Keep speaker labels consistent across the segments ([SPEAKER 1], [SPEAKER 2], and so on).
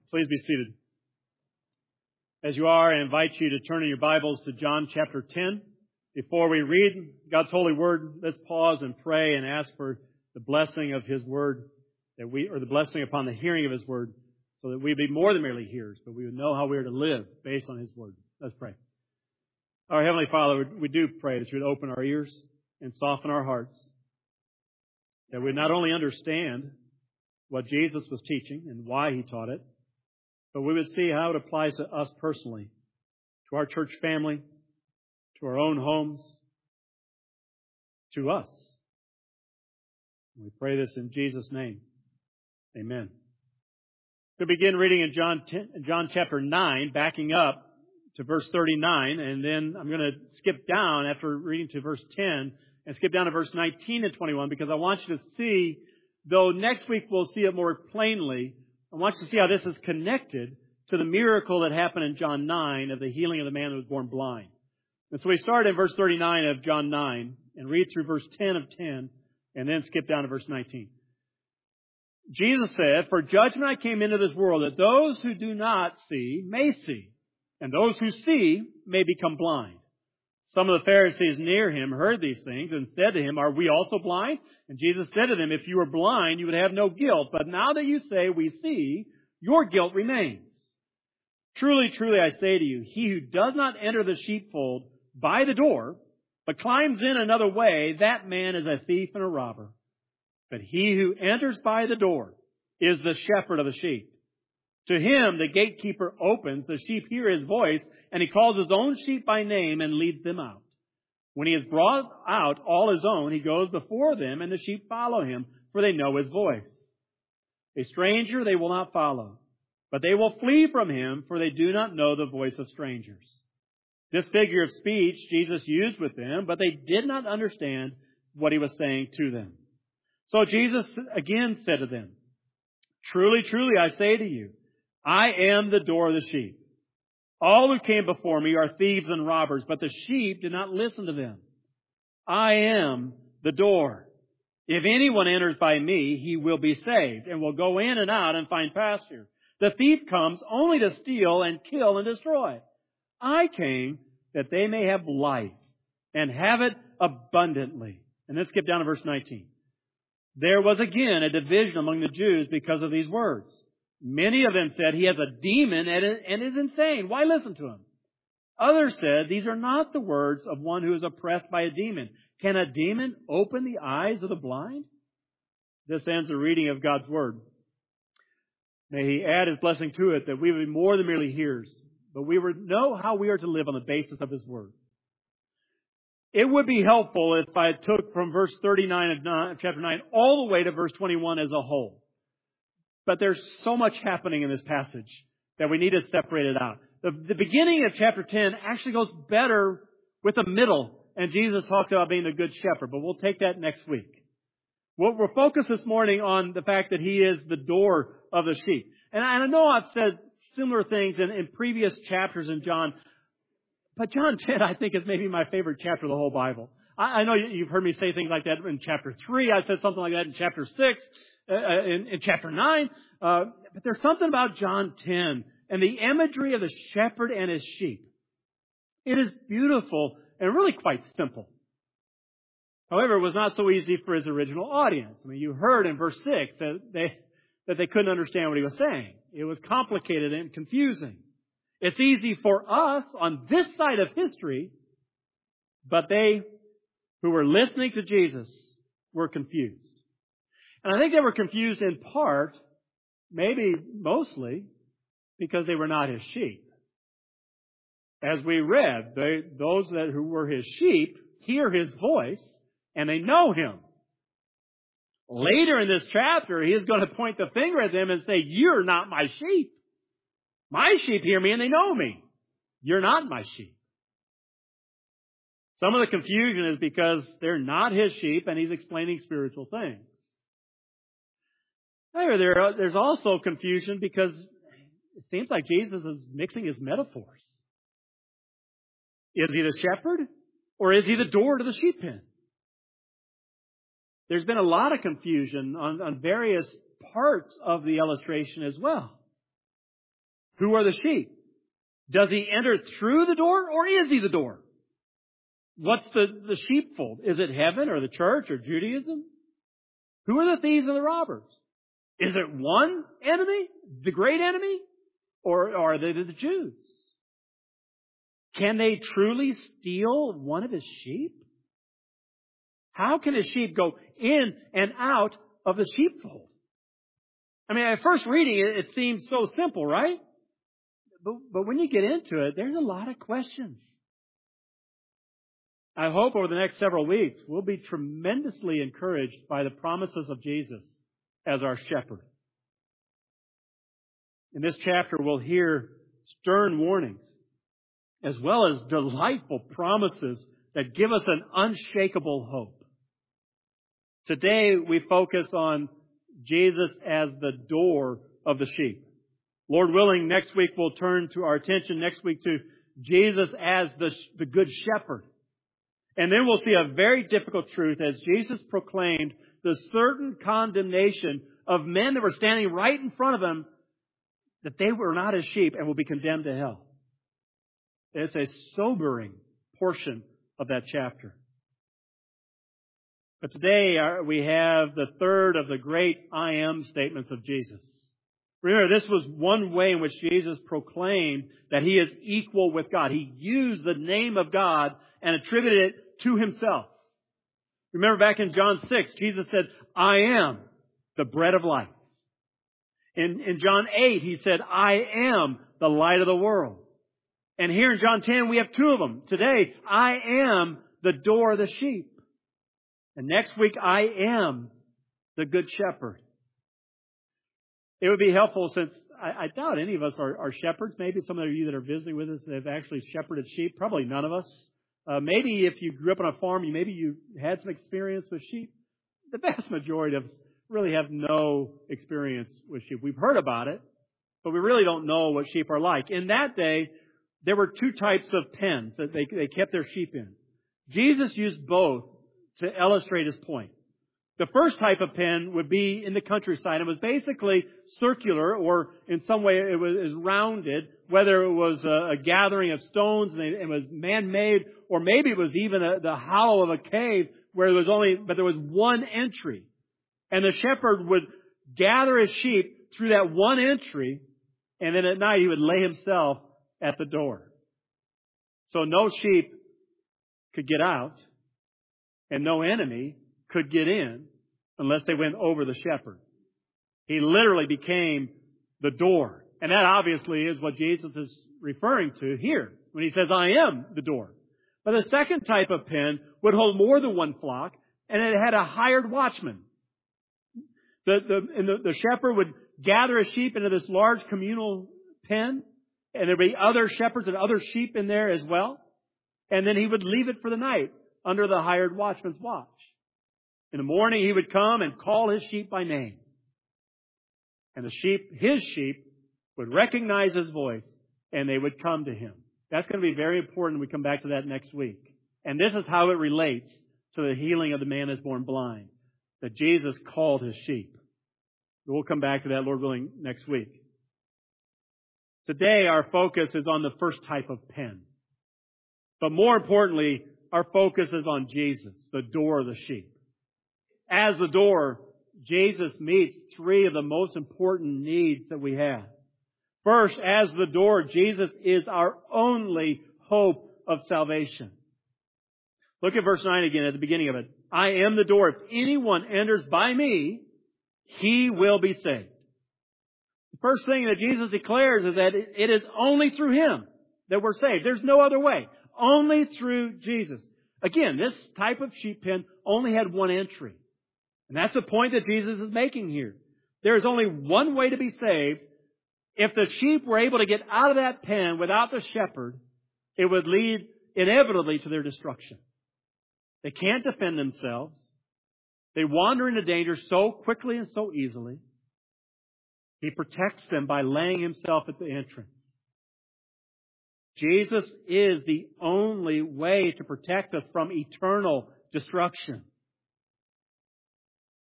[SPEAKER 1] Please be seated. As you are, I invite you to turn in your Bibles to John chapter 10. Before we read God's holy word, let's pause and pray and ask for the blessing of His word, or the blessing upon the hearing of His word, so that we be more than merely hearers, but we would know how we are to live based on His word. Let's pray. Our Heavenly Father, we do pray that you would open our ears and soften our hearts, that we not only understand what Jesus was teaching and why He taught it, but we would see how it applies to us personally, to our church family, to our own homes, to us. We pray this in Jesus' name. Amen. We'll begin reading in John chapter 9, backing up to verse 39, and then I'm going to skip down after reading to verse 10 and skip down to verse 19 and 21 because I want you to see, though next week we'll see it more plainly, I want you to see how this is connected to the miracle that happened in John 9 of the healing of the man who was born blind. And so we start in verse 39 of John 9 and read through verse 10 of 10 and then skip down to verse 19. Jesus said, "For judgment I came into this world, that those who do not see may see, and those who see may become blind." Some of the Pharisees near Him heard these things and said to Him, "Are we also blind?" And Jesus said to them, "If you were blind, you would have no guilt. But now that you say, 'We see,' your guilt remains. Truly, truly, I say to you, he who does not enter the sheepfold by the door, but climbs in another way, that man is a thief and a robber. But he who enters by the door is the shepherd of the sheep. To him the gatekeeper opens, the sheep hear his voice, and he calls his own sheep by name and leads them out. When he has brought out all his own, he goes before them, and the sheep follow him, for they know his voice. A stranger they will not follow, but they will flee from him, for they do not know the voice of strangers." This figure of speech Jesus used with them, but they did not understand what He was saying to them. So Jesus again said to them, "Truly, truly, I say to you, I am the door of the sheep. All who came before me are thieves and robbers, but the sheep did not listen to them. I am the door. If anyone enters by me, he will be saved, and will go in and out and find pasture. The thief comes only to steal and kill and destroy. I came that they may have life and have it abundantly." And then skip down to verse 19. There was again a division among the Jews because of these words. Many of them said, "He has a demon and is insane. Why listen to him?" Others said, "These are not the words of one who is oppressed by a demon. Can a demon open the eyes of the blind?" This ends the reading of God's Word. May He add His blessing to it, that we would be more than merely hearers, but we would know how we are to live on the basis of His Word. It would be helpful if I took from verse 39 of chapter 9 all the way to verse 21 as a whole. But there's so much happening in this passage that we need to separate it out. The beginning of chapter 10 actually goes better with the middle, and Jesus talks about being the good shepherd, but we'll take that next week. We're focused this morning on the fact that He is the door of the sheep. And I know I've said similar things in previous chapters in John, but John 10, I think, is maybe my favorite chapter of the whole Bible. I know you've heard me say things like that in chapter 3. I said something like that in chapter 6, in chapter 9. But there's something about John 10 and the imagery of the shepherd and his sheep. It is beautiful and really quite simple. However, it was not so easy for His original audience. I mean, you heard in verse 6 that they couldn't understand what He was saying. It was complicated and confusing. It's easy for us on this side of history, but they who were listening to Jesus were confused. And I think they were confused in part, maybe mostly, because they were not His sheep. As we read, those who were His sheep hear His voice and they know Him. Later in this chapter, He is going to point the finger at them and say, "You're not my sheep. My sheep hear me and they know me. You're not my sheep." Some of the confusion is because they're not His sheep and He's explaining spiritual things. There's also confusion because it seems like Jesus is mixing His metaphors. Is He the shepherd or is He the door to the sheep pen? There's been a lot of confusion on various parts of the illustration as well. Who are the sheep? Does he enter through the door, or is he the door? What's the sheepfold? Is it heaven or the church or Judaism? Who are the thieves and the robbers? Is it one enemy, the great enemy, or are they the Jews? Can they truly steal one of his sheep? How can a sheep go in and out of the sheepfold? I mean, at first reading it seems so simple, right? But when you get into it, there's a lot of questions. I hope over the next several weeks, we'll be tremendously encouraged by the promises of Jesus as our shepherd. In this chapter, we'll hear stern warnings, as well as delightful promises that give us an unshakable hope. Today, we focus on Jesus as the door of the sheep. Lord willing, next week we'll turn to our attention to Jesus as the good shepherd. And then we'll see a very difficult truth as Jesus proclaimed the certain condemnation of men that were standing right in front of him, that they were not his sheep and will be condemned to hell. It's a sobering portion of that chapter. But today we have the third of the great I am statements of Jesus. Remember, this was one way in which Jesus proclaimed that he is equal with God. He used the name of God and attributed it to himself. Remember back in John 6, Jesus said, I am the bread of life. In John 8, he said, I am the light of the world. And here in John 10, we have two of them. Today, I am the door of the sheep. And next week, I am the good shepherd. It would be helpful since I doubt any of us are shepherds. Maybe some of you that are visiting with us have actually shepherded sheep. Probably none of us. Maybe if you grew up on a farm, maybe you had some experience with sheep. The vast majority of us really have no experience with sheep. We've heard about it, but we really don't know what sheep are like. In that day, there were two types of pens that they kept their sheep in. Jesus used both to illustrate his point. The first type of pen would be in the countryside. It was basically circular, or in some way it was rounded, whether it was a gathering of stones and it was man-made, or maybe it was even the hollow of a cave where there was one entry. And the shepherd would gather his sheep through that one entry, and then at night he would lay himself at the door. So no sheep could get out, and no enemy could get in unless they went over the shepherd. He literally became the door. And that obviously is what Jesus is referring to here when he says, I am the door. But the second type of pen would hold more than one flock, and it had a hired watchman. The shepherd would gather his sheep into this large communal pen, and there'd be other shepherds and other sheep in there as well. And then he would leave it for the night under the hired watchman's watch. In the morning, he would come and call his sheep by name. And his sheep, would recognize his voice, and they would come to him. That's going to be very important. We come back to that next week. And this is how it relates to the healing of the man that's born blind, that Jesus called his sheep. We'll come back to that, Lord willing, next week. Today, our focus is on the first type of pen. But more importantly, our focus is on Jesus, the door of the sheep. As the door, Jesus meets three of the most important needs that we have. First, as the door, Jesus is our only hope of salvation. Look at verse 9 again at the beginning of it. I am the door. If anyone enters by me, he will be saved. The first thing that Jesus declares is that it is only through him that we're saved. There's no other way. Only through Jesus. Again, this type of sheep pen only had one entry. And that's the point that Jesus is making here. There is only one way to be saved. If the sheep were able to get out of that pen without the shepherd, it would lead inevitably to their destruction. They can't defend themselves. They wander into danger so quickly and so easily. He protects them by laying himself at the entrance. Jesus is the only way to protect us from eternal destruction.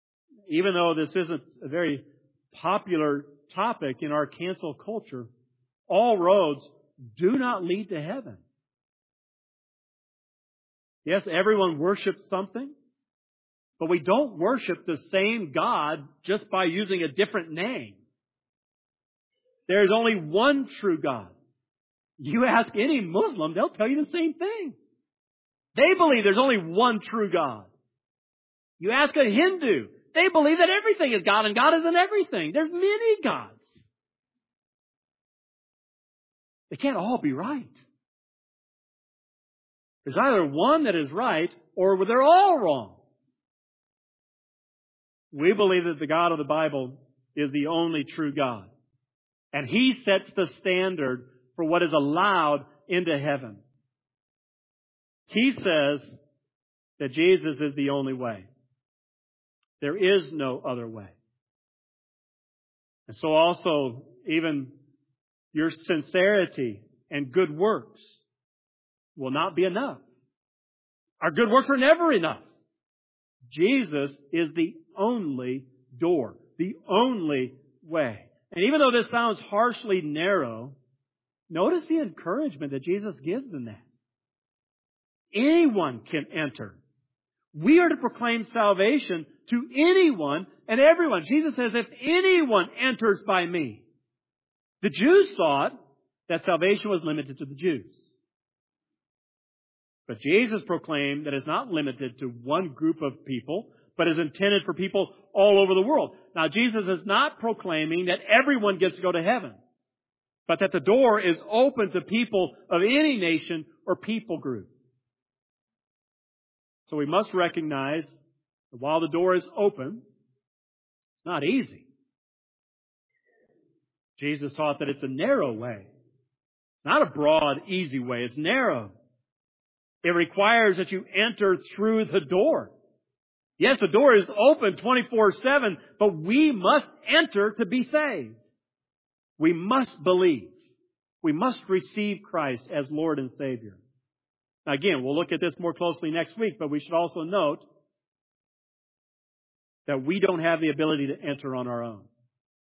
[SPEAKER 1] Even though this isn't a very popular topic in our cancel culture, all roads do not lead to heaven. Yes, everyone worships something, but we don't worship the same God just by using a different name. There is only one true God. You ask any Muslim, they'll tell you the same thing. They believe there's only one true God. You ask a Hindu, they believe that everything is God and God isn't everything. There's many gods. They can't all be right. There's either one that is right or they're all wrong. We believe that the God of the Bible is the only true God. And He sets the standard for what is allowed into heaven. He says that Jesus is the only way. There is no other way. And so also, even your sincerity and good works will not be enough. Our good works are never enough. Jesus is the only door, the only way. And even though this sounds harshly narrow, notice the encouragement that Jesus gives in that. Anyone can enter. We are to proclaim salvation to anyone and everyone. Jesus says, if anyone enters by me. The Jews thought that salvation was limited to the Jews. But Jesus proclaimed that it's not limited to one group of people, but is intended for people all over the world. Now, Jesus is not proclaiming that everyone gets to go to heaven, but that the door is open to people of any nation or people group. So we must recognize that while the door is open, it's not easy. Jesus taught that it's a narrow way. It's not a broad, easy way. It's narrow. It requires that you enter through the door. Yes, the door is open 24/7, but we must enter to be saved. We must believe. We must receive Christ as Lord and Savior. Now again, we'll look at this more closely next week, but we should also note that we don't have the ability to enter on our own.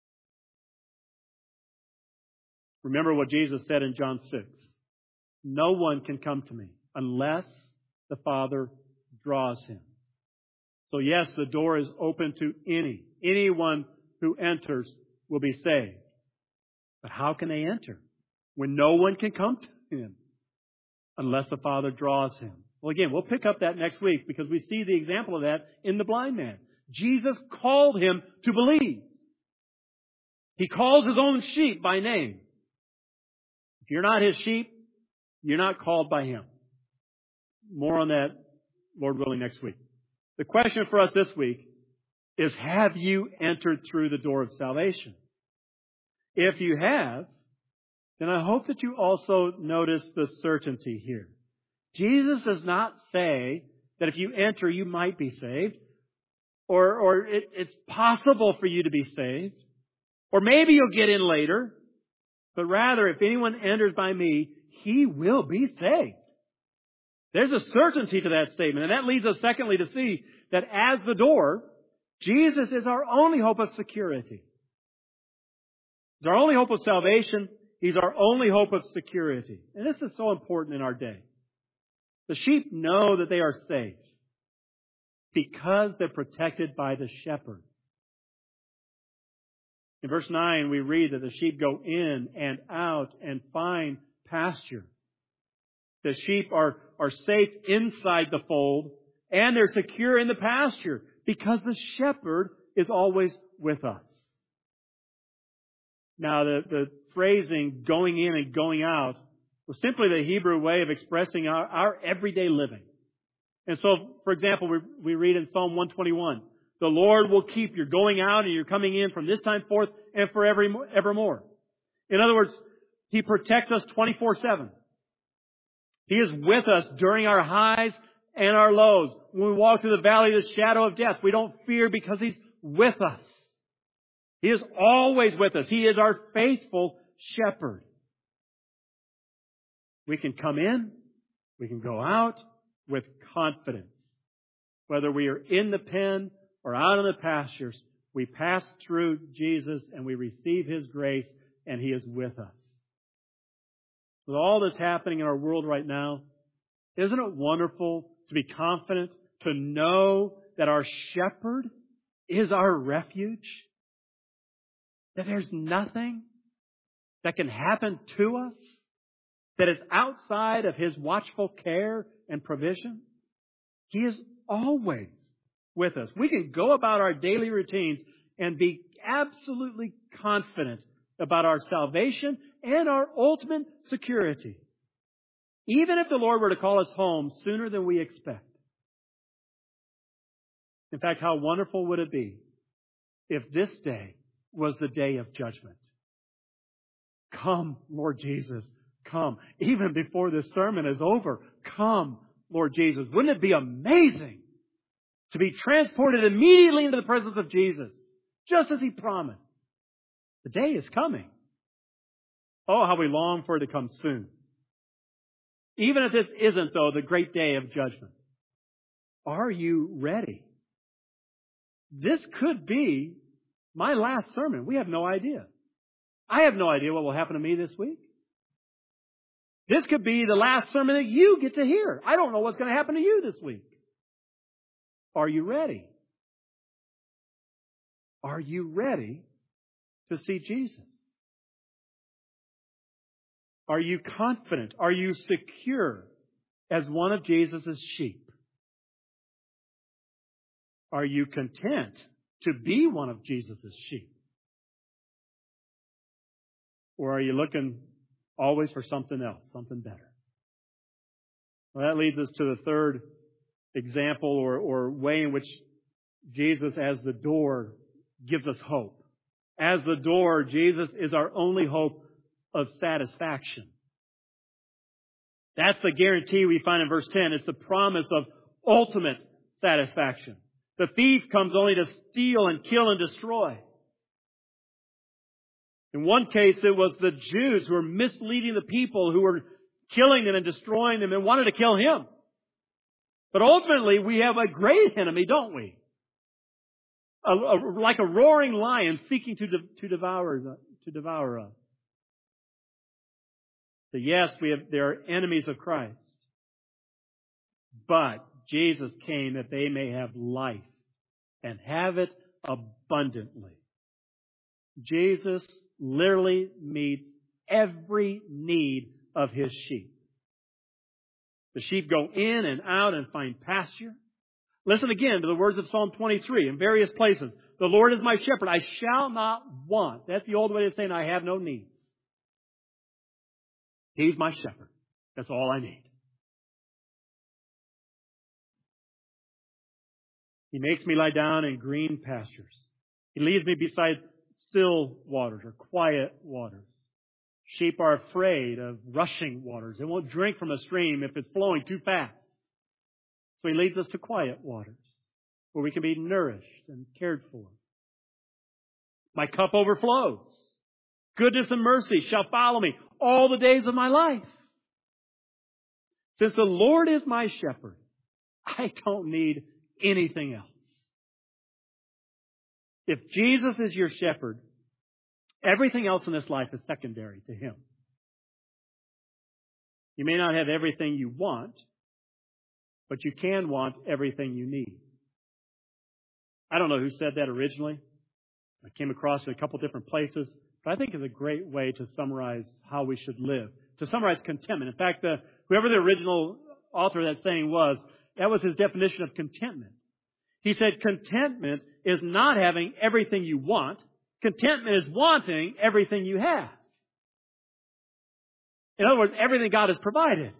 [SPEAKER 1] Remember what Jesus said in John 6. No one can come to me unless the Father draws him. So yes, the door is open to anyone who enters will be saved. But how can they enter when no one can come to him unless the Father draws him? Well, again, we'll pick up that next week because we see the example of that in the blind man. Jesus called him to believe. He calls his own sheep by name. If you're not his sheep, you're not called by him. More on that, Lord willing, next week. The question for us this week is, have you entered through the door of salvation? If you have, then I hope that you also notice the certainty here. Jesus does not say that if you enter, you might be saved, or it's possible for you to be saved, or maybe you'll get in later, but rather, if anyone enters by me, he will be saved. There's a certainty to that statement. And that leads us, secondly, to see that as the door, Jesus is our only hope of security. He's our only hope of salvation. He's our only hope of security. And this is so important in our day. The sheep know that they are safe because they're protected by the shepherd. In verse 9, we read that the sheep go in and out and find pasture. The sheep are safe inside the fold, and they're secure in the pasture because the shepherd is always with us. Now, the phrasing going in and going out was simply the Hebrew way of expressing our everyday living. And so, for example, we read in Psalm 121, the Lord will keep your going out and your coming in from this time forth and forevermore. In other words, He protects us 24/7. He is with us during our highs and our lows. When we walk through the valley of the shadow of death, we don't fear because He's with us. He is always with us. He is our faithful shepherd. We can come in, we can go out with confidence. Whether we are in the pen or out in the pastures, we pass through Jesus and we receive His grace, and He is with us. with all that's happening in our world right now, isn't it wonderful to be confident, to know that our shepherd is our refuge? That there's nothing that can happen to us that is outside of His watchful care and provision? He is always with us. We can go about our daily routines and be absolutely confident about our salvation and our ultimate security, even if the Lord were to call us home sooner than we expect. In fact, how wonderful would it be if this day was the day of judgment? Come, Lord Jesus, come. Even before this sermon is over, come, Lord Jesus. Wouldn't it be amazing to be transported immediately into the presence of Jesus, just as He promised? The day is coming. Oh, how we long for it to come soon. Even if this isn't, though, the great day of judgment. Are you ready? This could be my last sermon. We have no idea. I have no idea what will happen to me this week. This could be the last sermon that you get to hear. I don't know what's going to happen to you this week. Are you ready? Are you ready to see Jesus? Are you confident? Are you secure as one of Jesus' sheep? Are you content to be one of Jesus' sheep? Or are you looking always for something else, something better? Well, that leads us to the third example or way in which Jesus, as the door, gives us hope. As the door, Jesus is our only hope of satisfaction. That's the guarantee we find in verse 10. It's the promise of ultimate satisfaction. The thief comes only to steal and kill and destroy. In one case, it was the Jews who were misleading the people, who were killing them and destroying them and wanted to kill Him. But ultimately, we have a great enemy, don't we? Like a roaring lion seeking to devour us. So yes, there are enemies of Christ. But Jesus came that they may have life and have it abundantly. Jesus literally meets every need of His sheep. The sheep go in and out and find pasture. Listen again to the words of Psalm 23 in various places. The Lord is my shepherd, I shall not want. That's the old way of saying I have no needs. He's my shepherd. That's all I need. He makes me lie down in green pastures. He leads me beside still waters or quiet waters. Sheep are afraid of rushing waters. They won't drink from a stream if it's flowing too fast. So He leads us to quiet waters where we can be nourished and cared for. My cup overflows. Goodness and mercy shall follow me all the days of my life. Since the Lord is my shepherd, I don't need anything else. If Jesus is your shepherd, everything else in this life is secondary to Him. You may not have everything you want, but you can want everything you need. I don't know who said that originally. I came across it a couple different places, but I think it's a great way to summarize how we should live, to summarize contentment. In fact, whoever the original author of that saying was, that was his definition of contentment. He said contentment is not having everything you want. Contentment is wanting everything you have. In other words, everything God has provided.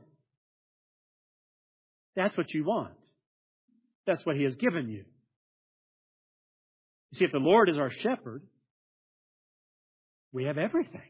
[SPEAKER 1] That's what you want. That's what He has given you. You see, if the Lord is our shepherd, we have everything.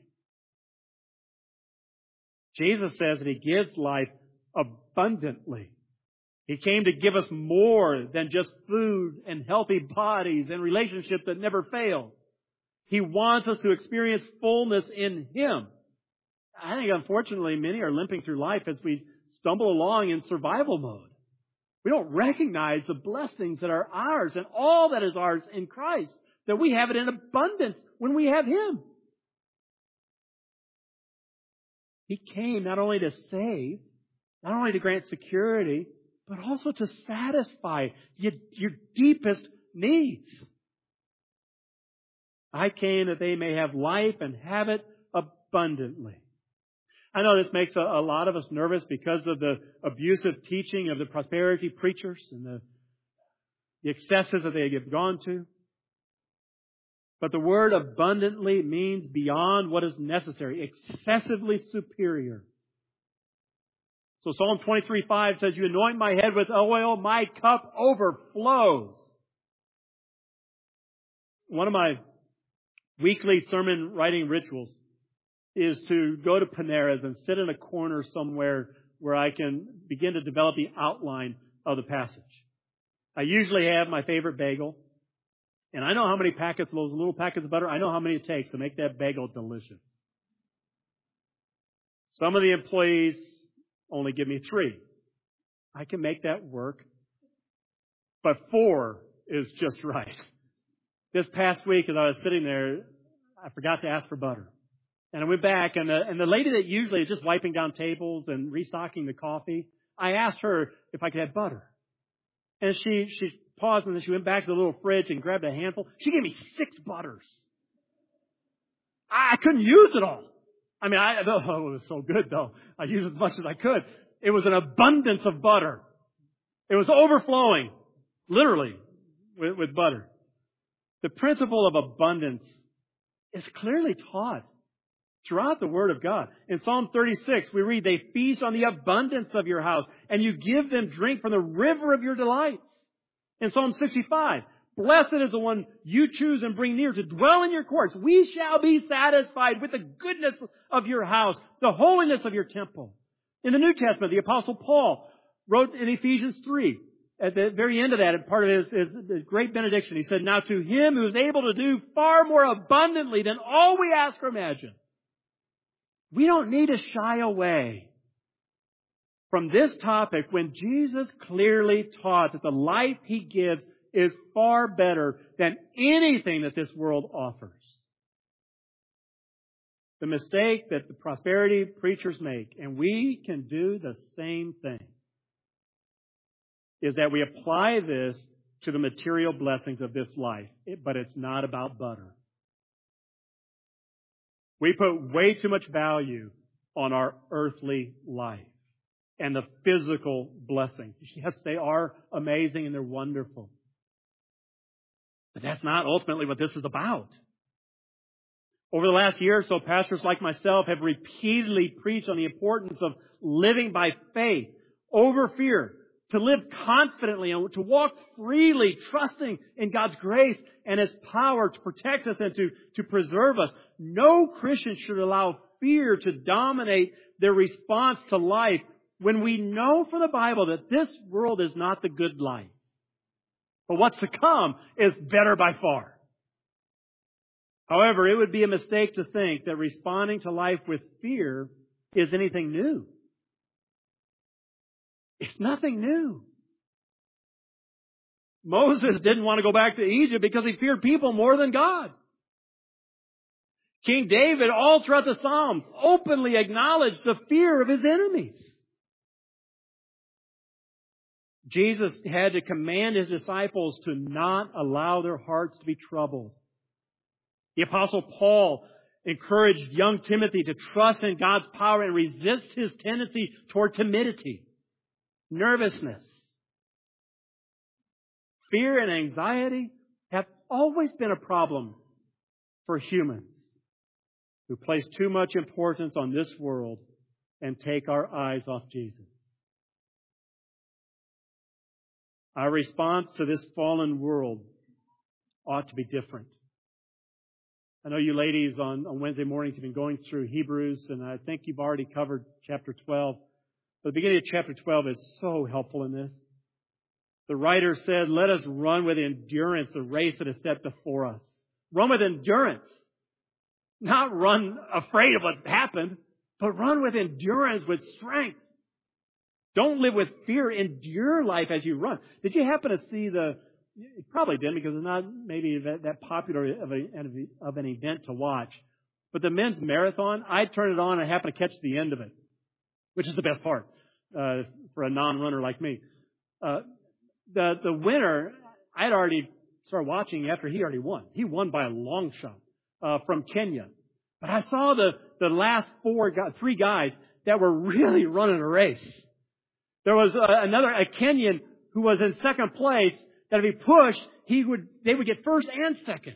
[SPEAKER 1] Jesus says that He gives life abundantly. He came to give us more than just food and healthy bodies and relationships that never fail. He wants us to experience fullness in Him. I think, unfortunately, many are limping through life as we stumble along in survival mode. We don't recognize the blessings that are ours and all that is ours in Christ, that we have it in abundance when we have Him. He came not only to save, not only to grant security, but also to satisfy your deepest needs. I came that they may have life and have it abundantly. I know this makes a lot of us nervous because of the abusive teaching of the prosperity preachers and the excesses that they have gone to. But the word abundantly means beyond what is necessary, excessively superior. So Psalm 23:5 says, "You anoint my head with oil, my cup overflows." One of my weekly sermon writing rituals is to go to Panera's and sit in a corner somewhere where I can begin to develop the outline of the passage. I usually have my favorite bagel, and I know how many packets, those little packets of butter, I know how many it takes to make that bagel delicious. Some of the employees only give me 3. I can make that work, but 4 is just right. This past week, as I was sitting there, I forgot to ask for butter. And I went back, and the lady that usually is just wiping down tables and restocking the coffee, I asked her if I could have butter. And she paused, and then she went back to the little fridge and grabbed a handful. She gave me 6 butters. I couldn't use it all. I mean, it was so good, though. I used as much as I could. It was an abundance of butter. It was overflowing, literally, with butter. The principle of abundance is clearly taught throughout the Word of God. In Psalm 36, we read, "They feast on the abundance of your house, and you give them drink from the river of your delights." In Psalm 65, "Blessed is the one you choose and bring near to dwell in your courts. We shall be satisfied with the goodness of your house, the holiness of your temple." In the New Testament, the Apostle Paul wrote in Ephesians 3, at the very end of that, part of his great benediction, he said, "Now to him who is able to do far more abundantly than all we ask or imagine." We don't need to shy away from this topic when Jesus clearly taught that the life He gives is far better than anything that this world offers. The mistake that the prosperity preachers make, and we can do the same thing, is that we apply this to the material blessings of this life, but it's not about butter. We put way too much value on our earthly life and the physical blessings. Yes, they are amazing and they're wonderful. But that's not ultimately what this is about. Over the last year or so, pastors like myself have repeatedly preached on the importance of living by faith over fear, to live confidently and to walk freely, trusting in God's grace and His power to protect us and to preserve us. No Christian should allow fear to dominate their response to life when we know from the Bible that this world is not the good life. But what's to come is better by far. However, it would be a mistake to think that responding to life with fear is anything new. It's nothing new. Moses didn't want to go back to Egypt because he feared people more than God. King David, all throughout the Psalms, openly acknowledged the fear of his enemies. Jesus had to command His disciples to not allow their hearts to be troubled. The Apostle Paul encouraged young Timothy to trust in God's power and resist his tendency toward timidity, nervousness. Fear and anxiety have always been a problem for humans who place too much importance on this world and take our eyes off Jesus. Our response to this fallen world ought to be different. I know you ladies on Wednesday mornings have been going through Hebrews, and I think you've already covered chapter 12. But the beginning of chapter 12 is so helpful in this. The writer said, "Let us run with endurance the race that is set before us." Run with endurance. Not run afraid of what happened, but run with endurance, with strength. Don't live with fear. Endure life as you run. Did you happen to see you probably didn't because it's not maybe that popular of an event to watch. But the men's marathon, I turn it on and I happen to catch the end of it, which is the best part for a non-runner like me. The winner, I'd already started watching after he already won. He won by a long shot from Kenya. But I saw the last three guys that were really running a race. There was a Kenyan who was in second place that if he pushed, they would get first and second.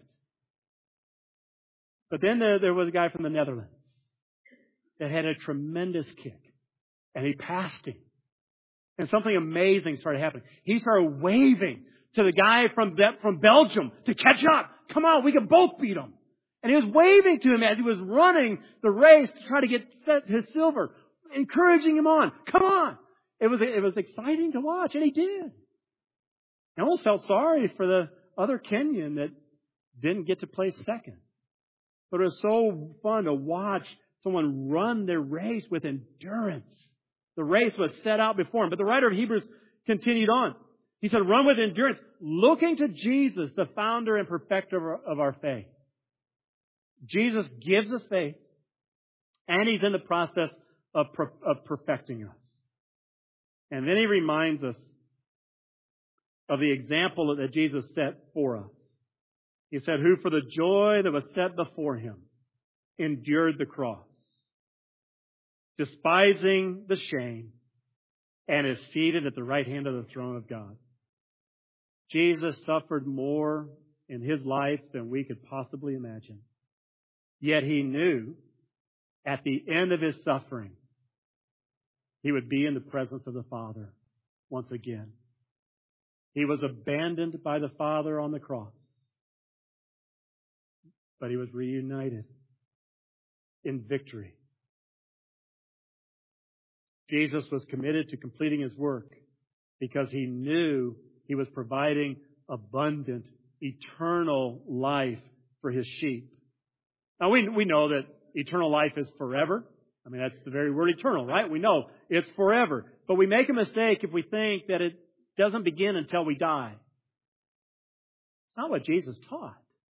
[SPEAKER 1] But then there was a guy from the Netherlands that had a tremendous kick, and he passed him. And something amazing started happening. He started waving to the guy from Belgium to catch up. Come on, we can both beat him. And he was waving to him as he was running the race to try to get his silver, encouraging him on. Come on. It was exciting to watch, and he did. I almost felt sorry for the other Kenyan that didn't get to place second. But it was so fun to watch someone run their race with endurance. The race was set out before him. But the writer of Hebrews continued on. He said, run with endurance, looking to Jesus, the founder and perfecter of our faith. Jesus gives us faith, and He's in the process of perfecting us. And then He reminds us of the example that Jesus set for us. He said, who for the joy that was set before Him endured the cross, despising the shame, and is seated at the right hand of the throne of God. Jesus suffered more in His life than we could possibly imagine. Yet He knew at the end of His suffering, He would be in the presence of the Father once again. He was abandoned by the Father on the cross, but He was reunited in victory. Jesus was committed to completing His work because He knew He was providing abundant, eternal life for His sheep. Now, we know that eternal life is forever. I mean, that's the very word eternal, right? We know it's forever. But we make a mistake if we think that it doesn't begin until we die. It's not what Jesus taught.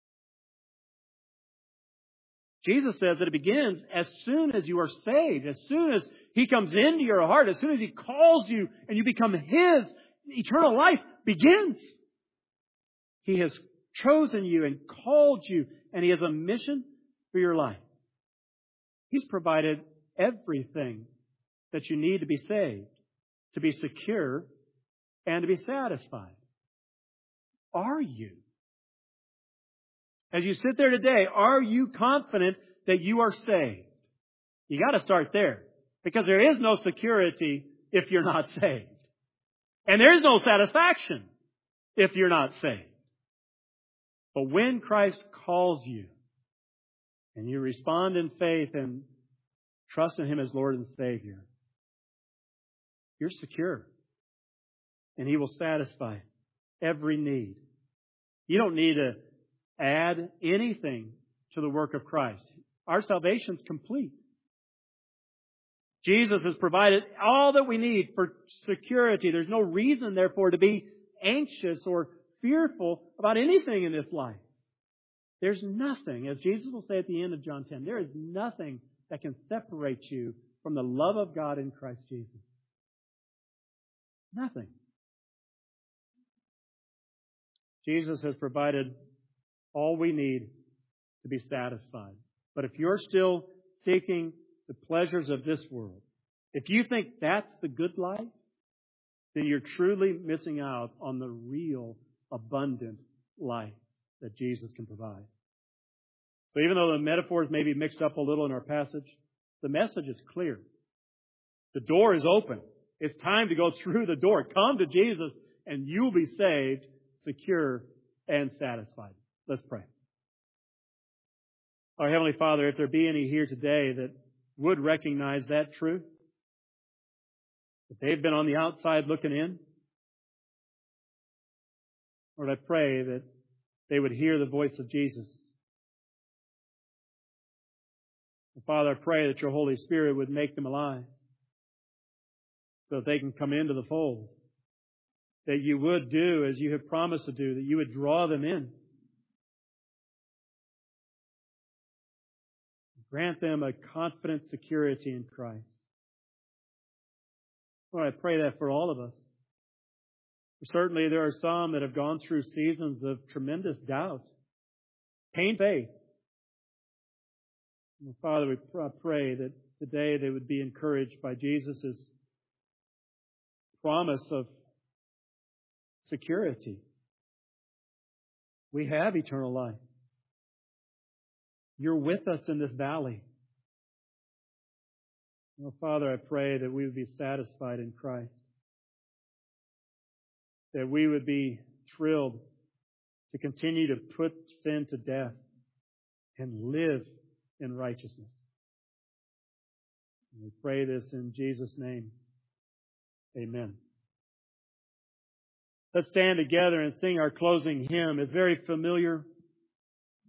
[SPEAKER 1] Jesus says that it begins as soon as you are saved, as soon as He comes into your heart, as soon as He calls you and you become His, eternal life begins. He has chosen you and called you, and He has a mission for your life. He's provided everything that you need to be saved, to be secure, and to be satisfied. Are you? As you sit there today, are you confident that you are saved? You got to start there, because there is no security if you're not saved. And there is no satisfaction if you're not saved. But when Christ calls you and you respond in faith and trust in Him as Lord and Savior, you're secure. And He will satisfy every need. You don't need to add anything to the work of Christ. Our salvation's complete. Jesus has provided all that we need for security. There's no reason, therefore, to be anxious or fearful about anything in this life. There's nothing, as Jesus will say at the end of John 10, there is nothing that can separate you from the love of God in Christ Jesus. Nothing. Jesus has provided all we need to be satisfied. But if you're still seeking the pleasures of this world, if you think that's the good life, then you're truly missing out on the real, abundant life that Jesus can provide. So even though the metaphors may be mixed up a little in our passage, the message is clear. The door is open. It's time to go through the door. Come to Jesus and you'll be saved, secure, and satisfied. Let's pray. Our Heavenly Father, if there be any here today that would recognize that truth, that they've been on the outside looking in, Lord, I pray that they would hear the voice of Jesus. And Father, I pray that Your Holy Spirit would make them alive so that they can come into the fold. That You would do as You have promised to do, that You would draw them in. Grant them a confident security in Christ. Lord, I pray that for all of us. Certainly there are some that have gone through seasons of tremendous doubt, pain, faith. And Father, we pray that today they would be encouraged by Jesus' promise of security. We have eternal life. You're with us in this valley. Oh, Father, I pray that we would be satisfied in Christ. That we would be thrilled to continue to put sin to death and live in righteousness. And we pray this in Jesus' name. Amen. Let's stand together and sing our closing hymn. It's very familiar.